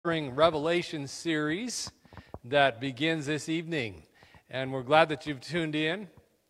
Revelation series that begins this evening, and we're glad that you've tuned in.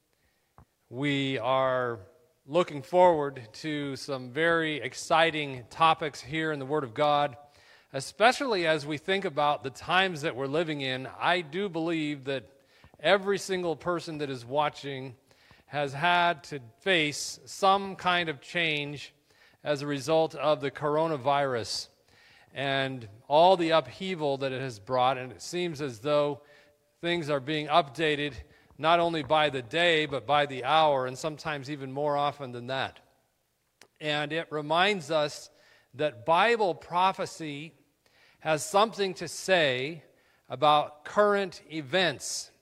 We are looking forward to some very exciting topics here in the Word of God, especially as we think about the times that we're living in. I do believe that every single person that is watching has had to face some kind of change as a result of the coronavirus and all the upheaval that it has brought. And it seems as though things are being updated not only by the day, but by the hour, and sometimes even more often than that. And it reminds us that Bible prophecy has something to say about current events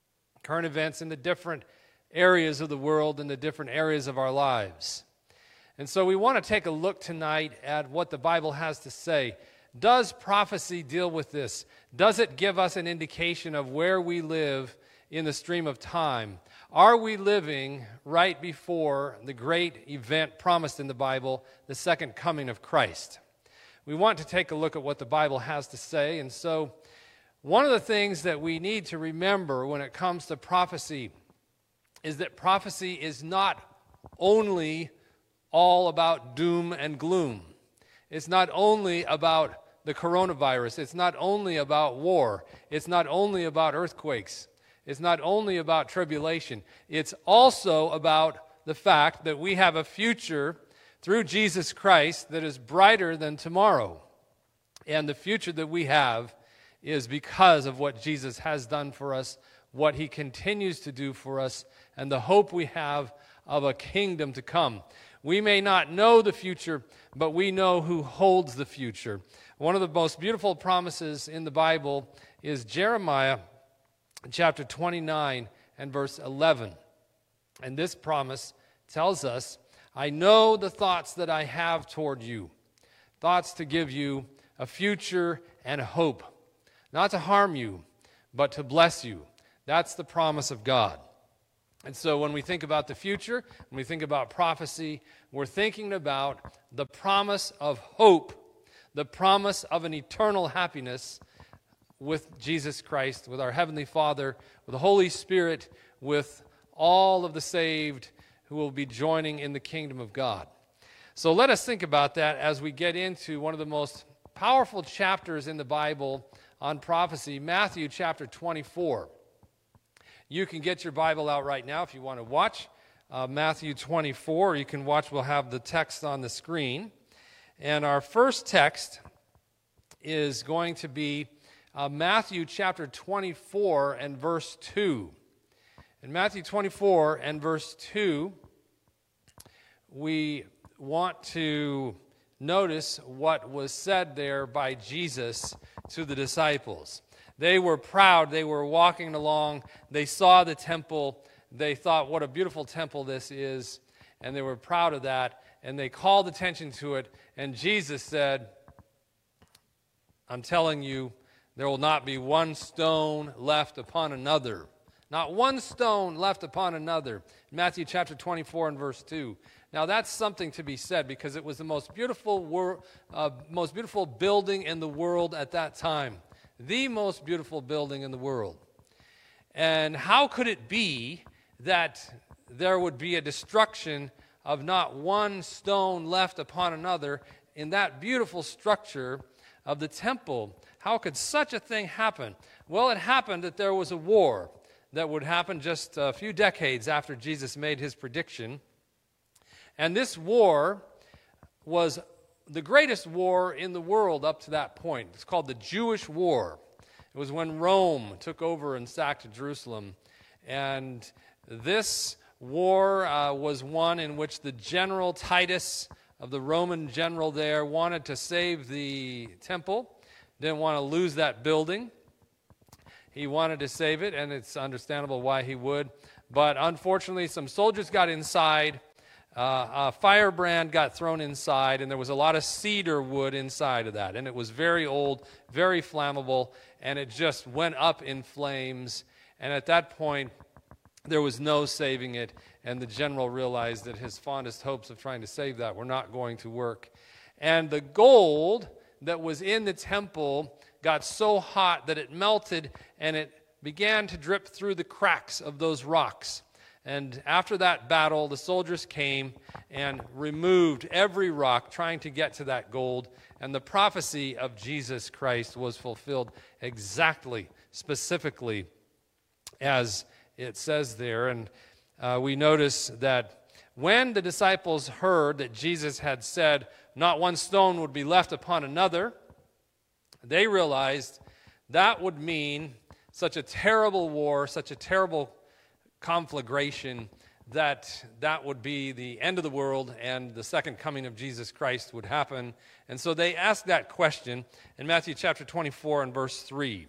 in the different areas of the world and the different areas of our lives. And so we want to take a look tonight at what the Bible has to say. Does prophecy deal with this? Does it give us an indication of where we live in the stream of time? Are we living right before the great event promised in the Bible, the second coming of Christ? We want to take a look at what the Bible has to say. And so one of the things that we need to remember when it comes to prophecy is that prophecy is not only all about doom and gloom. It's not only about the coronavirus. It's not only about war. It's not only about earthquakes. It's not only about tribulation. It's also about the fact that we have a future through Jesus Christ that is brighter than tomorrow. And the future that we have is because of what Jesus has done for us, what he continues to do for us, and the hope we have of a kingdom to come. We may not know the future, but we know who holds the future. One of the most beautiful promises in the Bible is Jeremiah chapter 29 and verse 11. And this promise tells us, I know the thoughts that I have toward you, thoughts to give you a future and a hope, not to harm you, but to bless you. That's the promise of God. And so when we think about the future, when we think about prophecy, we're thinking about the promise of hope, the promise of an eternal happiness with Jesus Christ, with our Heavenly Father, with the Holy Spirit, with all of the saved who will be joining in the kingdom of God. So let us think about that as we get into one of the most powerful chapters in the Bible on prophecy, Matthew chapter 24. You can get your Bible out right now if you want to watch Matthew 24. You can watch, we'll have the text on the screen. And our first text is going to be Matthew chapter 24 and verse 2. In Matthew 24 and verse 2, we want to notice what was said there by Jesus to the disciples. They were proud. They were walking along. They saw the temple. They thought, what a beautiful temple this is. And they were proud of that. And they called attention to it. And Jesus said, I'm telling you, there will not be one stone left upon another. Not one stone left upon another. Matthew chapter 24 and verse 2. Now that's something to be said because it was the most beautiful building in the world at that time. The most beautiful building in the world. And how could it be that there would be a destruction of not one stone left upon another in that beautiful structure of the temple? How could such a thing happen? Well, it happened that there was a war that would happen just a few decades after Jesus made his prediction. And this war was the greatest war in the world up to that point. It's called the Jewish War. It was when Rome took over and sacked Jerusalem. And this war was one in which the general Titus, of the Roman general there, wanted to save the temple, didn't want to lose that building. He wanted to save it, and it's understandable why he would. But unfortunately, some soldiers got inside. A firebrand got thrown inside, and there was a lot of cedar wood inside of that. And it was very old, very flammable, and it just went up in flames. And at that point, there was no saving it. And the general realized that his fondest hopes of trying to save that were not going to work. And the gold that was in the temple got so hot that it melted and it began to drip through the cracks of those rocks. And after that battle, the soldiers came and removed every rock trying to get to that gold. And the prophecy of Jesus Christ was fulfilled exactly, specifically, as it says there. And we notice that when the disciples heard that Jesus had said, not one stone would be left upon another, they realized that would mean such a terrible war, such a terrible conflagration, that would be the end of the world and the second coming of Jesus Christ would happen. And so they asked that question in Matthew chapter 24 and verse 3.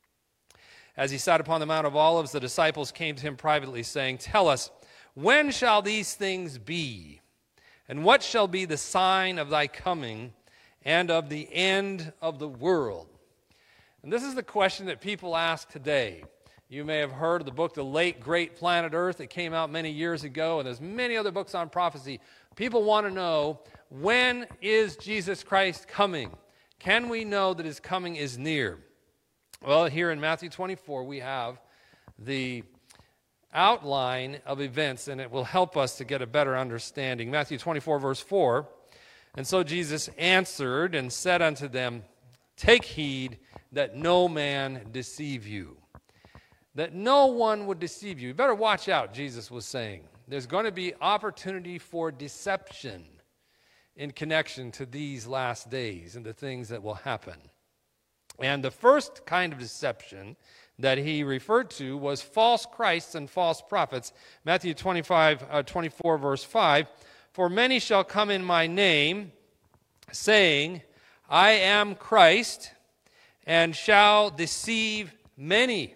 As he sat upon the Mount of Olives, the disciples came to him privately, saying, "Tell us, when shall these things be? And what shall be the sign of thy coming and of the end of the world?" And this is the question that people ask today. You may have heard of the book, The Late Great Planet Earth. It came out many years ago, and there's many other books on prophecy. People want to know, when is Jesus Christ coming? Can we know that his coming is near? Well, here in Matthew 24, we have the outline of events, and it will help us to get a better understanding. Matthew 24, verse 4, "And so Jesus answered and said unto them, Take heed that no man deceive you." That no one would deceive you. You better watch out, Jesus was saying. There's going to be opportunity for deception in connection to these last days and the things that will happen. And the first kind of deception that he referred to was false Christs and false prophets. Matthew 24, verse 5, "For many shall come in my name, saying, I am Christ, and shall deceive many."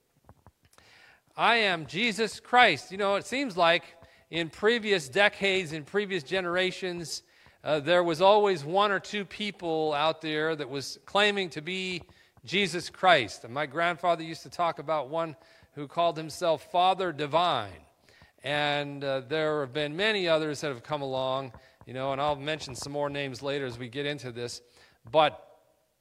I am Jesus Christ. You know, it seems like in previous decades, in previous generations, there was always one or two people out there that was claiming to be Jesus Christ. And my grandfather used to talk about one who called himself Father Divine. And there have been many others that have come along, and I'll mention some more names later as we get into this. But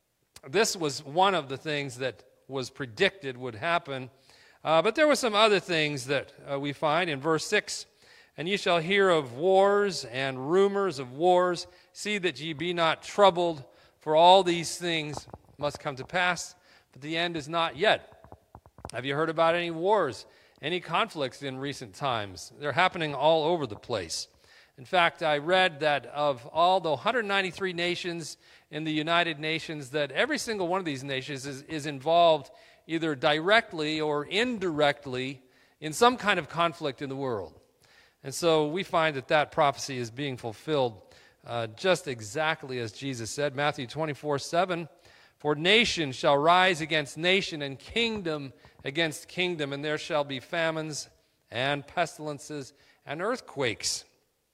this was one of the things that was predicted would happen. But there were some other things that we find in verse 6. "And ye shall hear of wars and rumors of wars. See that ye be not troubled, for all these things must come to pass, but the end is not yet." Have you heard about any wars, any conflicts in recent times? They're happening all over the place. In fact, I read that of all the 193 nations in the United Nations, that every single one of these nations is involved either directly or indirectly in some kind of conflict in the world. And so we find that prophecy is being fulfilled just exactly as Jesus said. Matthew 24:7, "For nation shall rise against nation, and kingdom against kingdom, and there shall be famines and pestilences and earthquakes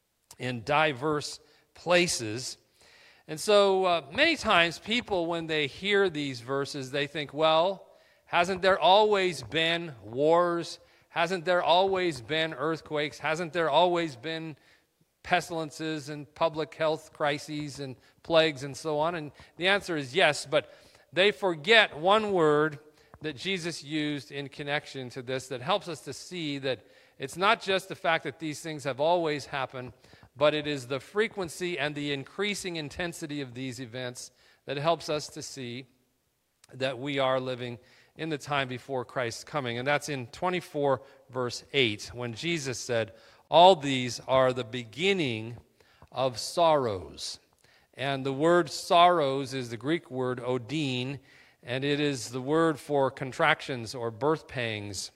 in diverse places." And so many times people, when they hear these verses, they think, well, hasn't there always been wars? Hasn't there always been earthquakes? Hasn't there always been pestilences and public health crises and plagues and so on? And the answer is yes, but they forget one word that Jesus used in connection to this that helps us to see that it's not just the fact that these things have always happened, but it is the frequency and the increasing intensity of these events that helps us to see that we are living in the time before Christ's coming. And that's in 24 verse 8, when Jesus said, "All these are the beginning of sorrows." And the word sorrows is the Greek word odin, and it is the word for contractions or birth pangs.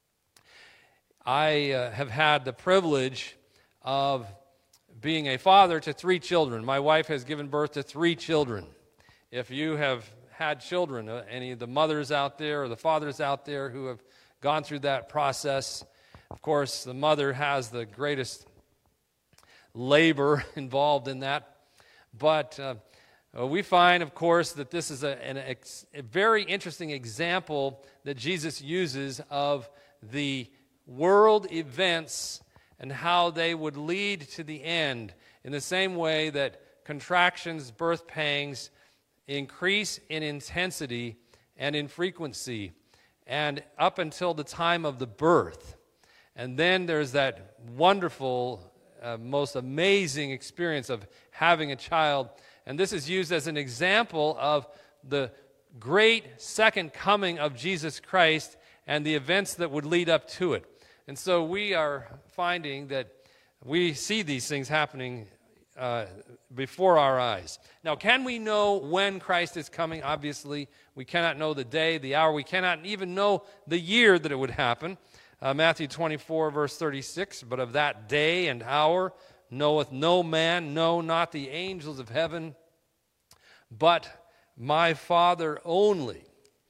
I have had the privilege of being a father to 3 children. My wife has given birth to 3 children. If you have had children, any of the mothers out there or the fathers out there who have gone through that process, of course, the mother has the greatest labor involved in that. But we find, of course, that this is a very interesting example that Jesus uses of the world events and how they would lead to the end, in the same way that contractions, birth pangs, increase in intensity and in frequency, and up until the time of the birth. And then there's that wonderful, most amazing experience of having a child. And this is used as an example of the great second coming of Jesus Christ and the events that would lead up to it. And so we are finding that we see these things happening before our eyes. Now, can we know when Christ is coming? Obviously, we cannot know the day, the hour. We cannot even know the year that it would happen. Matthew 24, verse 36, but of that day and hour knoweth no man, no, not the angels of heaven, but my Father only.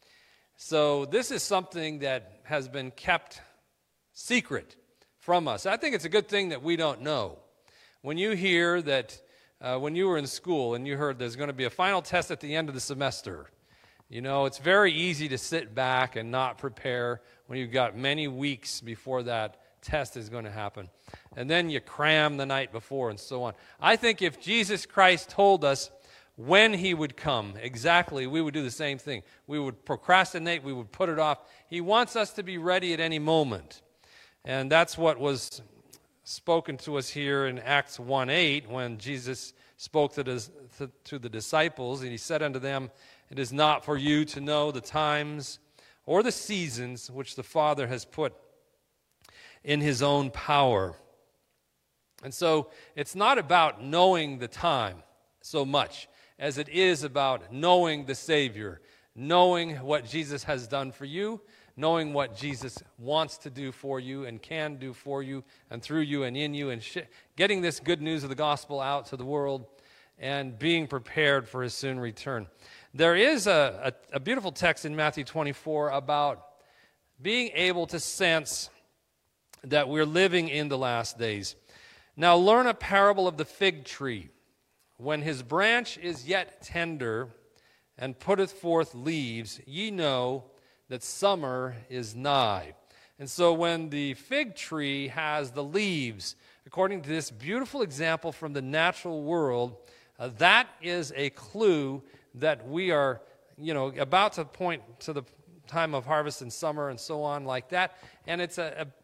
So this is something that has been kept secret from us. I think it's a good thing that we don't know. When you hear that, when you were in school and you heard there's going to be a final test at the end of the semester, you know, it's very easy to sit back and not prepare when you've got many weeks before that test is going to happen. And then you cram the night before and so on. I think if Jesus Christ told us when he would come exactly, we would do the same thing. We would procrastinate, we would put it off. He wants us to be ready at any moment. And that's what was spoken to us here in Acts 1:8 when Jesus spoke to the disciples, and he said unto them, it is not for you to know the times or the seasons which the Father has put in his own power. And so it's not about knowing the time so much as it is about knowing the Savior, knowing what Jesus has done for you, knowing what Jesus wants to do for you and can do for you and through you and in you, and getting this good news of the gospel out to the world and being prepared for his soon return. There is a beautiful text in Matthew 24 about being able to sense that we're living in the last days. Now learn a parable of the fig tree. When his branch is yet tender and putteth forth leaves, ye know that summer is nigh. And so when the fig tree has the leaves, according to this beautiful example from the natural world, that is a clue that we are, about to point to the time of harvest and summer and so on like that. And it's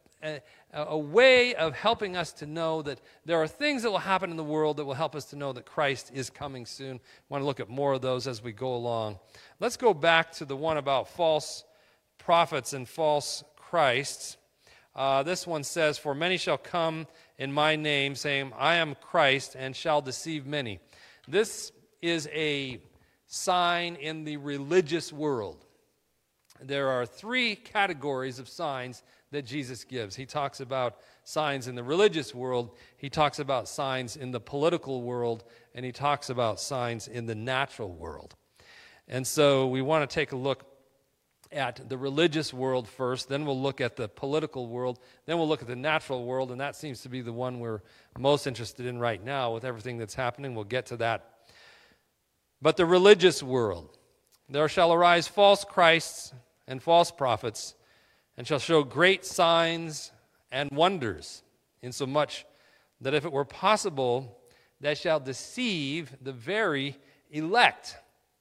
a way of helping us to know that there are things that will happen in the world that will help us to know that Christ is coming soon. I want to look at more of those as we go along. Let's go back to the one about false prophets and false Christs. This one says, for many shall come in my name, saying, I am Christ, and shall deceive many. This is a sign in the religious world. There are three categories of signs that Jesus gives. He talks about signs in the religious world, he talks about signs in the political world, and he talks about signs in the natural world. And so we want to take a look at the religious world first, then we'll look at the political world, then we'll look at the natural world, and that seems to be the one we're most interested in right now with everything that's happening. We'll get to that. But the religious world, there shall arise false Christs and false prophets, and shall show great signs and wonders, insomuch that if it were possible, they shall deceive the very elect.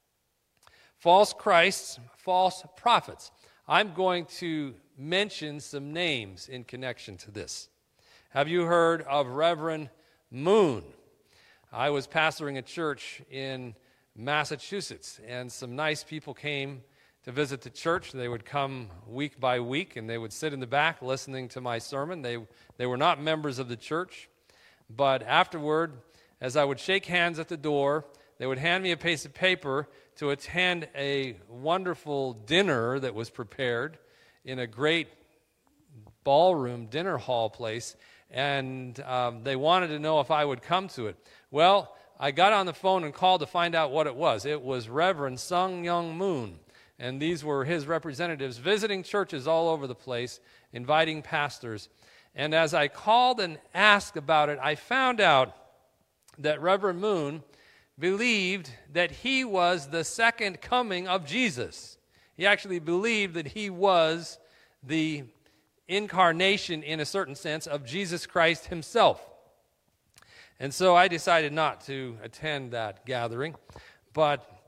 False Christs, false prophets. I'm going to mention some names in connection to this. Have you heard of Reverend Moon? I was pastoring a church in Massachusetts, and some nice people came to visit the church. They would come week by week, and they would sit in the back listening to my sermon. They were not members of the church, but afterward, as I would shake hands at the door, they would hand me a piece of paper to attend a wonderful dinner that was prepared in a great ballroom dinner hall place, and they wanted to know if I would come to it. Well, I got on the phone and called to find out what it was. It was Reverend Sung Young Moon, and these were his representatives visiting churches all over the place, inviting pastors. And as I called and asked about it, I found out that Reverend Moon believed that he was the second coming of Jesus. He actually believed that he was the incarnation, in a certain sense, of Jesus Christ himself. And so I decided not to attend that gathering. But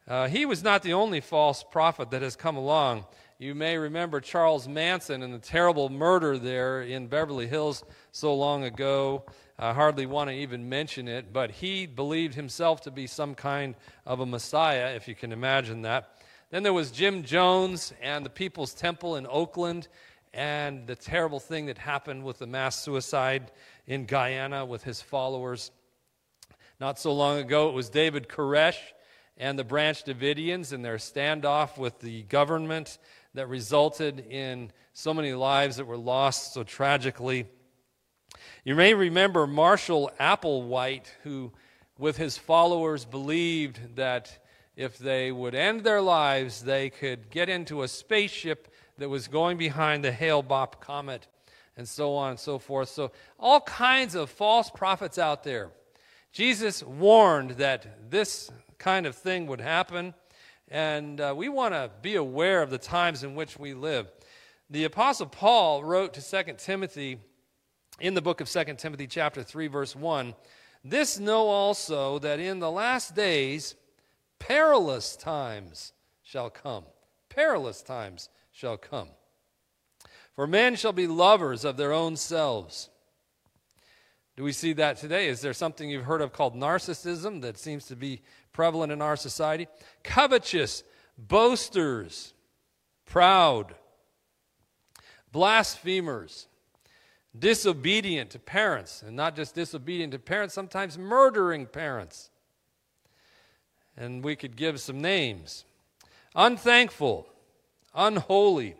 He was not the only false prophet that has come along. You may remember Charles Manson and the terrible murder there in Beverly Hills so long ago. I hardly want to even mention it, but he believed himself to be some kind of a Messiah, if you can imagine that. Then there was Jim Jones and the People's Temple in Oakland, and the terrible thing that happened with the mass suicide in Guyana with his followers. Not so long ago, it was David Koresh and the Branch Davidians and their standoff with the government that resulted in so many lives that were lost so tragically. You may remember Marshall Applewhite, who with his followers believed that if they would end their lives, they could get into a spaceship that was going behind the Hale-Bopp comet, and so on and so forth. So all kinds of false prophets out there. Jesus warned that this kind of thing would happen, and we want to be aware of the times in which we live. The Apostle Paul wrote to 2 Timothy, in the book of 2 Timothy chapter 3, verse 1, "This know also, that in the last days perilous times shall come." Perilous times shall come. "For men shall be lovers of their own selves." Do we see that today? Is there something you've heard of called narcissism that seems to be prevalent in our society? "Covetous, boasters, proud, blasphemers, disobedient to parents," and not just disobedient to parents, sometimes murdering parents. And we could give some names. "Unthankful, unholy,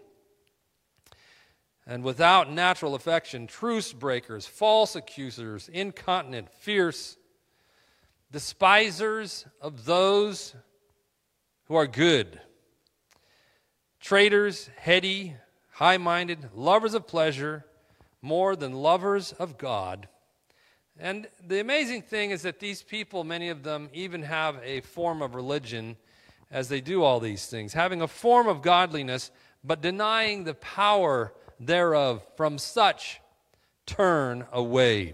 and without natural affection, truce breakers, false accusers, incontinent, fierce, despisers of those who are good, traitors, heady, high-minded, lovers of pleasure more than lovers of God." And the amazing thing is that these people, many of them, even have a form of religion as they do all these things, having a form of godliness, but denying the power thereof. From such turn away.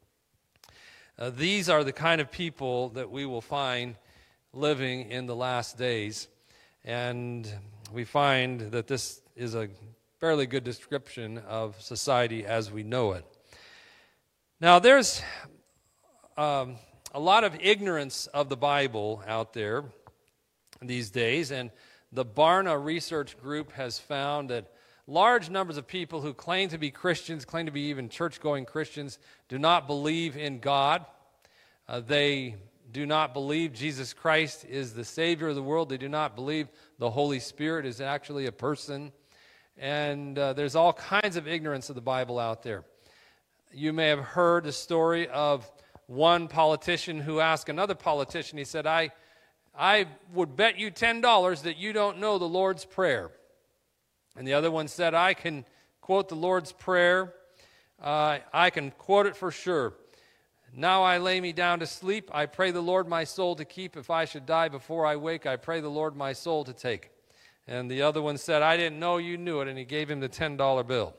These are the kind of people that we will find living in the last days. And we find that this is a fairly good description of society as we know it. Now, there's a lot of ignorance of the Bible out there these days, and the Barna Research Group has found that large numbers of people who claim to be Christians, claim to be even church-going Christians, do not believe in God. They do not believe Jesus Christ is the Savior of the world. They do not believe the Holy Spirit is actually a person. And there's all kinds of ignorance of the Bible out there. You may have heard the story of one politician who asked another politician, he said, I would bet you $10 that you don't know the Lord's Prayer. And the other one said, I can quote the Lord's Prayer. I can quote it for sure. "Now I lay me down to sleep. I pray the Lord my soul to keep. If I should die before I wake, I pray the Lord my soul to take." And the other one said, "I didn't know you knew it." And he gave him the $10 bill.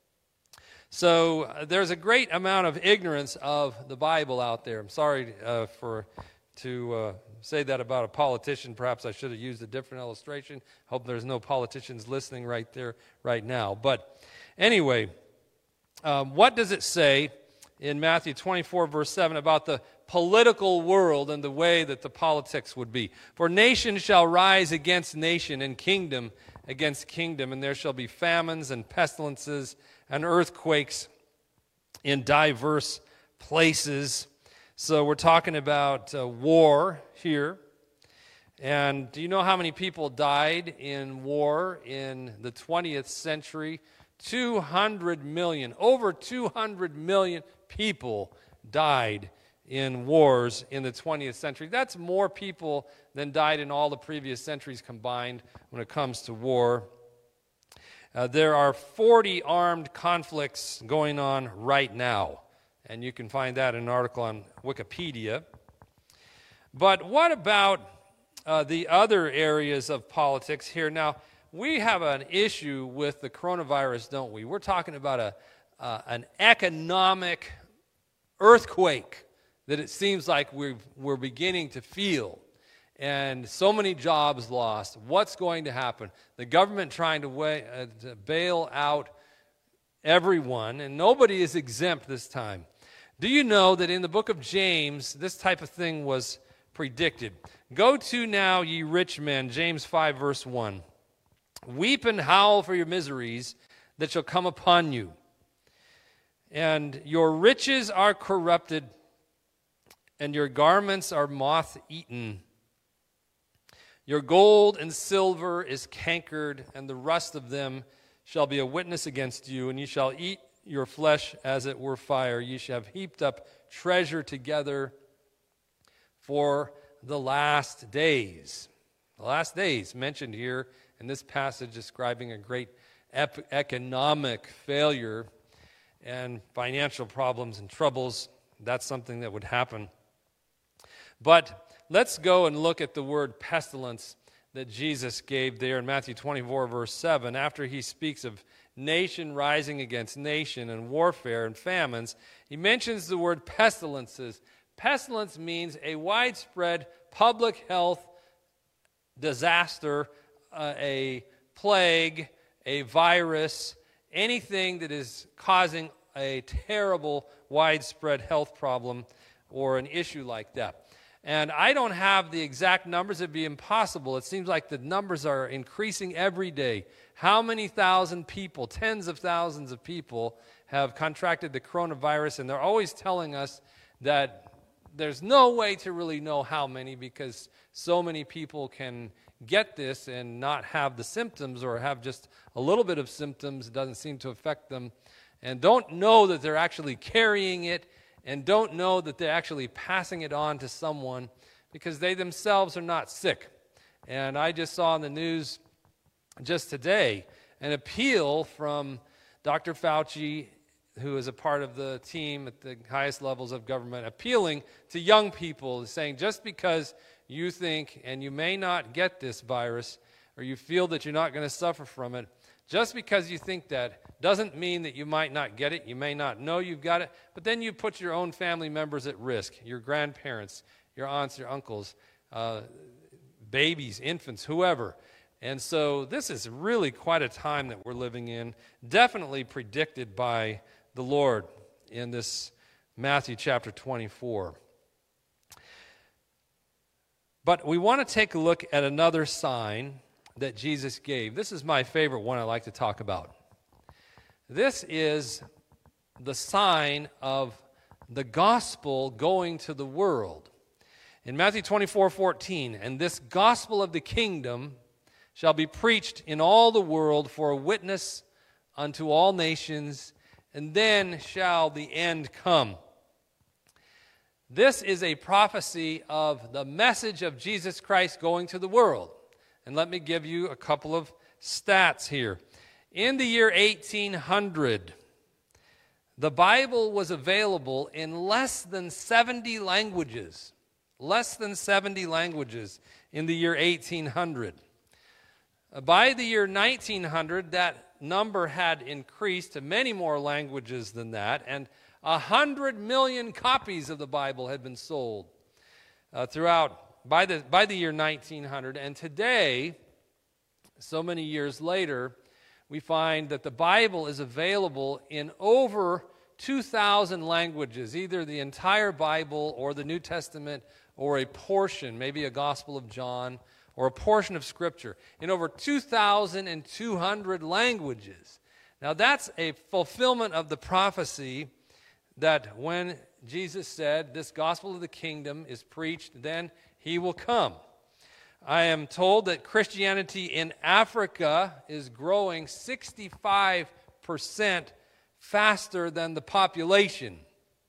So there's a great amount of ignorance of the Bible out there. I'm sorry to say that about a politician. Perhaps I should have used a different illustration. Hope there's no politicians listening right there, right now. But anyway, what does it say in Matthew 24, verse 7, about the political world and the way that the politics would be? "For nation shall rise against nation, and kingdom against kingdom, and there shall be famines and pestilences and earthquakes in diverse places." So we're talking about war here. And do you know how many people died in war in the 20th century? 200 million. Over 200 million people died in wars in the 20th century. That's more people than died in all the previous centuries combined when it comes to war. There are 40 armed conflicts going on right now, and you can find that in an article on Wikipedia. But what about the other areas of politics here? Now, we have an issue with the coronavirus, don't we? We're talking about an economic earthquake that it seems like we're beginning to feel. and so many jobs lost. What's going to happen? The government trying to bail out everyone, and nobody is exempt this time. Do you know that in the book of James, this type of thing was predicted? Go to now, ye rich men, James 5, verse 1. Weep and howl for your miseries that shall come upon you. And your riches are corrupted, and your garments are moth-eaten. Your gold and silver is cankered, and the rust of them shall be a witness against you, and ye shall eat your flesh as it were fire. Ye shall have heaped up treasure together for the last days. The last days mentioned here in this passage describing a great economic failure and financial problems and troubles. That's something that would happen. But let's go and look at the word pestilence that Jesus gave there in Matthew 24, verse 7. After he speaks of nation rising against nation and warfare and famines, he mentions the word pestilences. Pestilence means a widespread public health disaster, a plague, a virus, anything that is causing a terrible widespread health problem or an issue like that. And I don't have the exact numbers. It'd be impossible. It seems like the numbers are increasing every day. How many thousand people, tens of thousands of people, have contracted the coronavirus? And they're always telling us that there's no way to really know how many, because so many people can get this and not have the symptoms, or have just a little bit of symptoms. It doesn't seem to affect them, and don't know that they're actually carrying it, and don't know that they're actually passing it on to someone, because they themselves are not sick. And I just saw in the news just today an appeal from Dr. Fauci, who is a part of the team at the highest levels of government, appealing to young people, saying just because you think, and you may not get this virus, or you feel that you're not going to suffer from it, just because you think that doesn't mean that you might not get it. You may not know you've got it, but then you put your own family members at risk, your grandparents, your aunts, your uncles, babies, infants, whoever. And so this is really quite a time that we're living in, definitely predicted by the Lord in this Matthew chapter 24. But we want to take a look at another sign that Jesus gave. This is my favorite one I like to talk about. This is the sign of the gospel going to the world. In Matthew 24:14, and this gospel of the kingdom shall be preached in all the world for a witness unto all nations, and then shall the end come. This is a prophecy of the message of Jesus Christ going to the world. And let me give you a couple of stats here. In the year 1800, the Bible was available in less than 70 languages. Less than 70 languages in the year 1800. By the year 1900, that number had increased to many more languages than that, and 100 million copies of the Bible had been sold throughout by the year 1900. And today, so many years later, we find that the Bible is available in over 2,000 languages, either the entire Bible or the New Testament or a portion, maybe a Gospel of John, or a portion of Scripture, in over 2,200 languages. Now that's a fulfillment of the prophecy that when Jesus said, this gospel of the kingdom is preached, then he will come. I am told that Christianity in Africa is growing 65% faster than the population.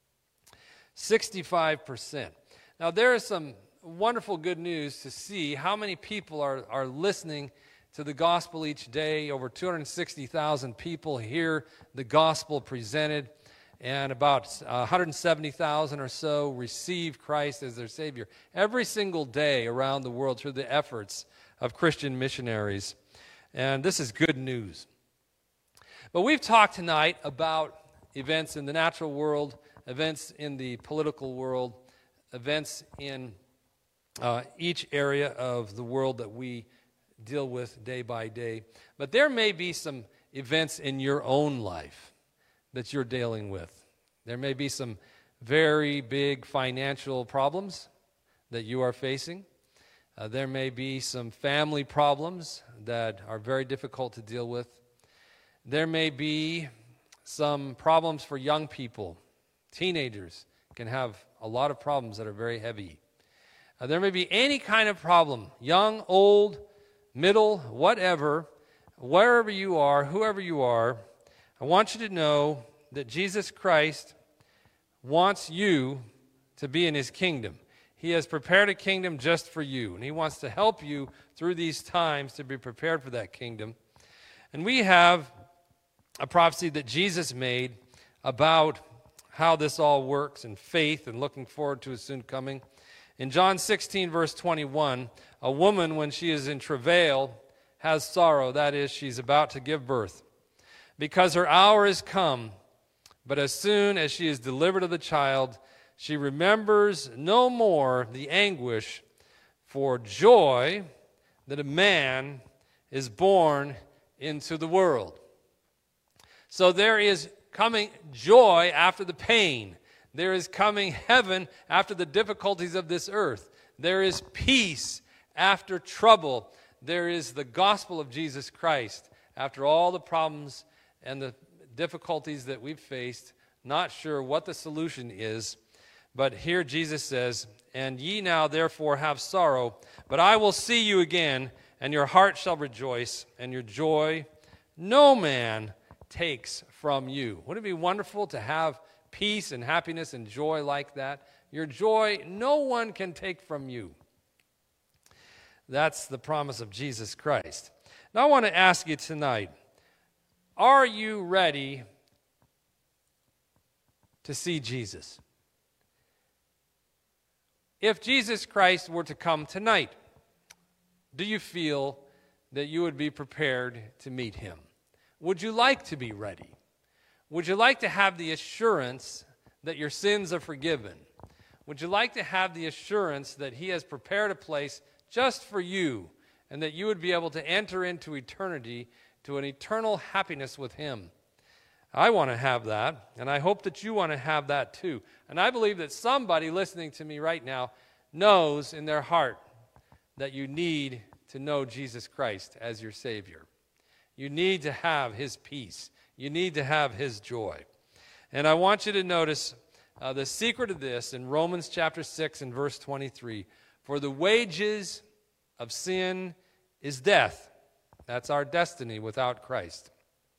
65%. Now there is some wonderful good news to see how many people are listening to the gospel each day. Over 260,000 people hear the gospel presented, and about 170,000 or so receive Christ as their Savior every single day around the world through the efforts of Christian missionaries. And this is good news. But we've talked tonight about events in the natural world, events in the political world, events in each area of the world that we deal with day by day. But there may be some events in your own life that you're dealing with. There may be some very big financial problems that you are facing. There may be some family problems that are very difficult to deal with. There may be some problems for young people. Teenagers can have a lot of problems that are very heavy. There may be any kind of problem, young, old, middle, whatever, wherever you are, whoever you are. I want you to know that Jesus Christ wants you to be in his kingdom. He has prepared a kingdom just for you, and he wants to help you through these times to be prepared for that kingdom. And we have a prophecy that Jesus made about how this all works in faith and looking forward to his soon coming. In John 16, verse 21, a woman, when she is in travail, has sorrow. That is, she's about to give birth, because her hour is come. But as soon as she is delivered of the child, she remembers no more the anguish for joy that a man is born into the world. So there is coming joy after the pain. There is coming heaven after the difficulties of this earth. There is peace after trouble. There is the gospel of Jesus Christ after all the problems and the difficulties that we've faced. Not sure what the solution is, but here Jesus says, "And ye now therefore have sorrow, but I will see you again, and your heart shall rejoice, and your joy no man takes from you." Wouldn't it be wonderful to have peace and happiness and joy like that? Your joy no one can take from you. That's the promise of Jesus Christ. Now I want to ask you tonight, are you ready to see Jesus? If Jesus Christ were to come tonight, do you feel that you would be prepared to meet him? Would you like to be ready? Would you like to have the assurance that your sins are forgiven? Would you like to have the assurance that he has prepared a place just for you, and that you would be able to enter into eternity, to an eternal happiness with him? I want to have that, and I hope that you want to have that too. And I believe that somebody listening to me right now knows in their heart that you need to know Jesus Christ as your Savior. You need to have his peace. You need to have his joy. And I want you to notice the secret of this in Romans chapter 6 and verse 23. For the wages of sin is death. That's our destiny without Christ.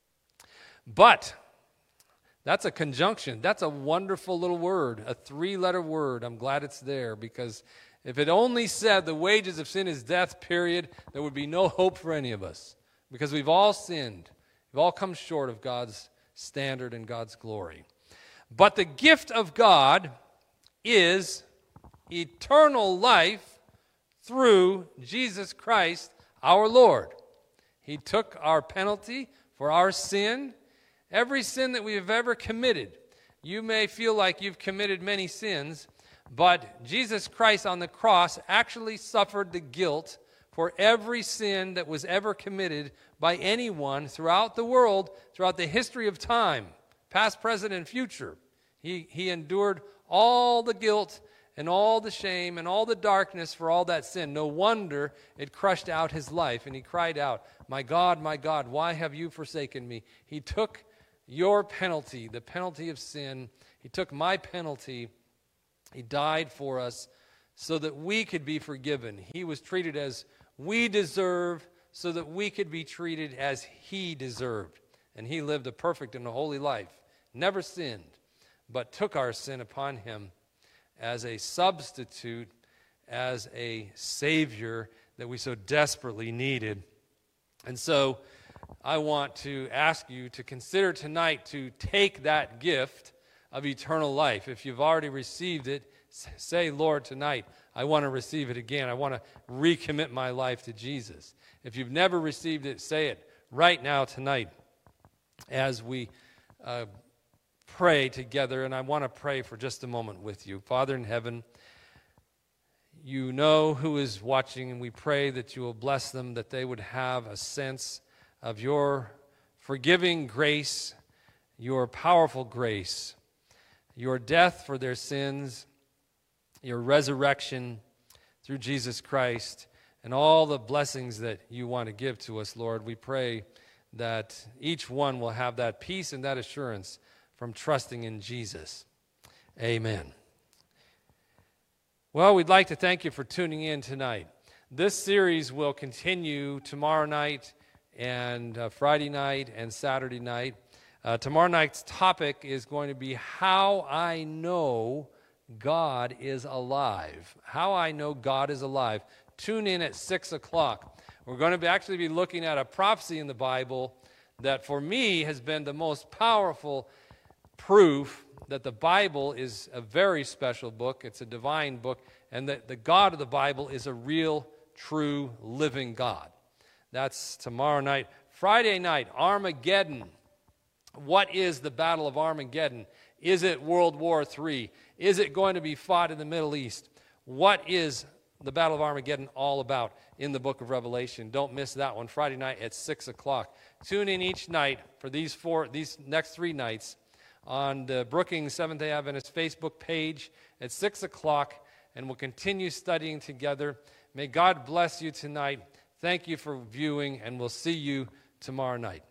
But, that's a conjunction. That's a wonderful little word, a 3-letter word. I'm glad it's there, because if it only said the wages of sin is death, period, there would be no hope for any of us, because we've all sinned. We've all come short of God's standard and God's glory. But the gift of God is eternal life through Jesus Christ our Lord. He took our penalty for our sin, every sin that we have ever committed. You may feel like you've committed many sins, but Jesus Christ on the cross actually suffered the guilt for every sin that was ever committed by anyone throughout the world, throughout the history of time, past, present, and future. He endured all the guilt and all the shame and all the darkness for all that sin. No wonder it crushed out his life, and he cried out, my God, why have you forsaken me?" He took your penalty, the penalty of sin. He took my penalty. He died for us so that we could be forgiven. He was treated as we deserve so that we could be treated as he deserved. And he lived a perfect and a holy life, never sinned, but took our sin upon him as a substitute, as a Savior that we so desperately needed. And so I want to ask you to consider tonight to take that gift of eternal life. If you've already received it, say, "Lord, tonight I want to receive it again. I want to recommit my life to Jesus." If you've never received it, say it right now tonight as we pray together. And I want to pray for just a moment with you. Father in heaven, You know who is watching, and we pray that you will bless them, that they would have a sense of your forgiving grace, your powerful grace, your death for their sins, your resurrection through Jesus Christ, and all the blessings that you want to give to us, Lord. We pray that each one will have that peace and that assurance from trusting in Jesus. Amen. Well, we'd like to thank you for tuning in tonight. This series will continue tomorrow night and Friday night and Saturday night. Tomorrow night's topic is going to be how I know God is alive. How I know God is alive. Tune in at 6 o'clock. We're going to actually be looking at a prophecy in the Bible that for me has been the most powerful proof that the Bible is a very special book. It's a divine book, and that the God of the Bible is a real, true, living God. That's tomorrow night. Friday night, Armageddon. What is the Battle of Armageddon? Is it World War III? Is it going to be fought in the Middle East? What is the Battle of Armageddon all about in the book of Revelation? Don't miss that one. Friday night at 6 o'clock. Tune in each night for these next 3 nights on the Brookings Seventh-day Adventist Facebook page at 6 o'clock, and we'll continue studying together. May God bless you tonight. Thank you for viewing, and we'll see you tomorrow night.